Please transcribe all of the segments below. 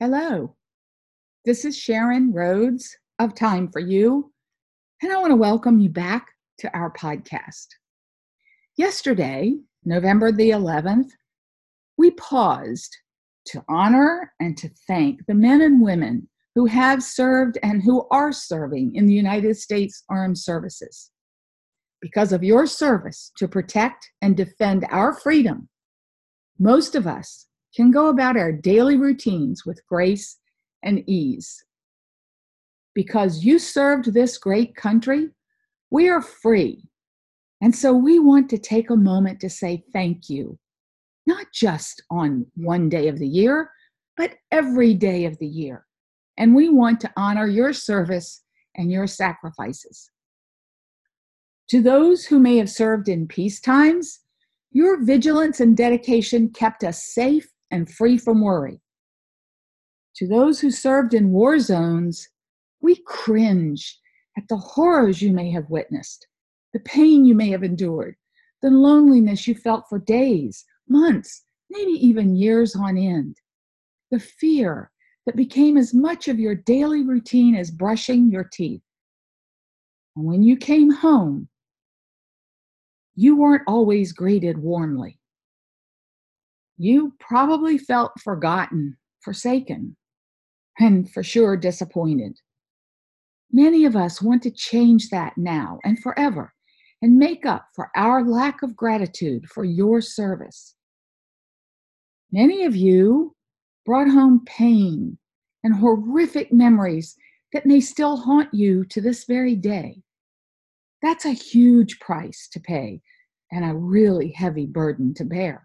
Hello, this is Sharon Rhodes of Time for You, and I want to welcome you back to our podcast. Yesterday, November the 11th, we paused to honor and to thank the men and women who have served and who are serving in the United States Armed Services. Because of your service to protect and defend our freedom, most of us can go about our daily routines with grace and ease. Because you served this great country, we are free. And so we want to take a moment to say thank you, not just on one day of the year, but every day of the year. And we want to honor your service and your sacrifices. To those who may have served in peace times, your vigilance and dedication kept us safe and free from worry. To those who served in war zones, we cringe at the horrors you may have witnessed, the pain you may have endured, the loneliness you felt for days, months, maybe even years on end, the fear that became as much of your daily routine as brushing your teeth. And when you came home, you weren't always greeted warmly. You probably felt forgotten, forsaken, and for sure disappointed. Many of us want to change that now and forever and make up for our lack of gratitude for your service. Many of you brought home pain and horrific memories that may still haunt you to this very day. That's a huge price to pay and a really heavy burden to bear.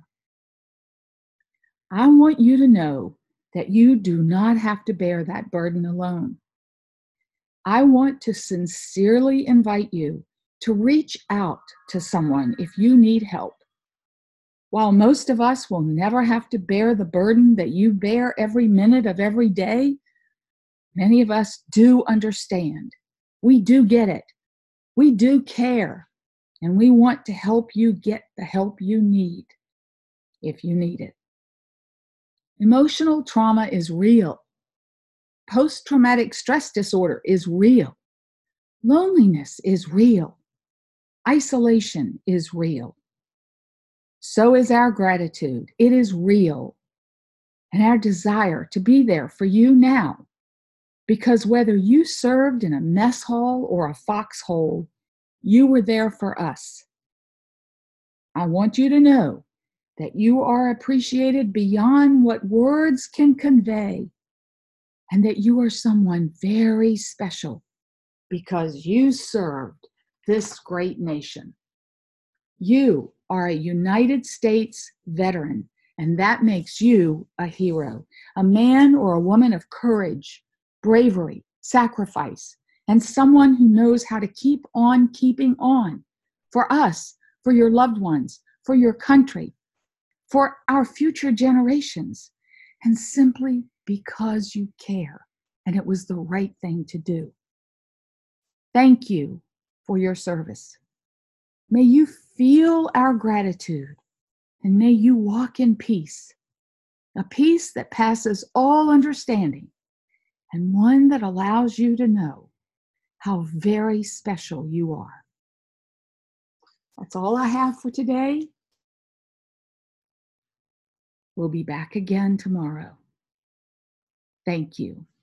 I want you to know that you do not have to bear that burden alone. I want to sincerely invite you to reach out to someone if you need help. While most of us will never have to bear the burden that you bear every minute of every day, many of us do understand. We do get it. We do care. And we want to help you get the help you need if you need it. Emotional trauma is real. Post-traumatic stress disorder is real. Loneliness is real. Isolation is real. So is our gratitude. It is real. And our desire to be there for you now. Because whether you served in a mess hall or a foxhole, you were there for us. I want you to know that you are appreciated beyond what words can convey, and that you are someone very special because you served this great nation. You are a United States veteran, and that makes you a hero, a man or a woman of courage, bravery, sacrifice, and someone who knows how to keep on keeping on for us, for your loved ones, for your country, for our future generations, and simply because you care, and it was the right thing to do. Thank you for your service. May you feel our gratitude, and may you walk in peace, a peace that passes all understanding, and one that allows you to know how very special you are. That's all I have for today. We'll be back again tomorrow. Thank you.